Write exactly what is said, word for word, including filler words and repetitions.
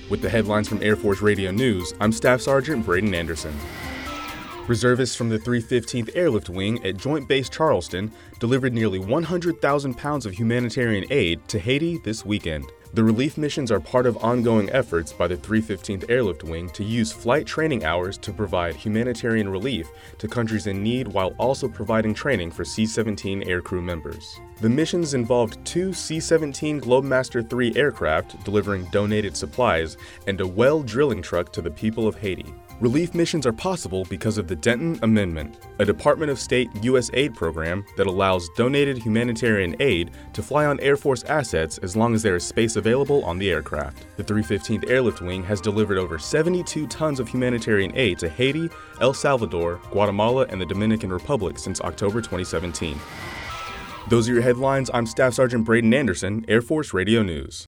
With the headlines from Air Force Radio News, I'm Staff Sergeant Braden Anderson. Reservists from the three fifteenth Airlift Wing at Joint Base Charleston delivered nearly one hundred thousand pounds of humanitarian aid to Haiti this weekend. The relief missions are part of ongoing efforts by the three fifteenth Airlift Wing to use flight training hours to provide humanitarian relief to countries in need while also providing training for C seventeen aircrew members. The missions involved two C seventeen Globemaster three aircraft delivering donated supplies and a well drilling truck to the people of Haiti. Relief missions are possible because of the Denton Amendment, a Department of State U S aid program that allows donated humanitarian aid to fly on Air Force assets as long as there is space available on the aircraft. The three fifteenth Airlift Wing has delivered over seventy-two tons of humanitarian aid to Haiti, El Salvador, Guatemala, and the Dominican Republic since October twenty seventeen. Those are your headlines. I'm Staff Sergeant Braden Anderson, Air Force Radio News.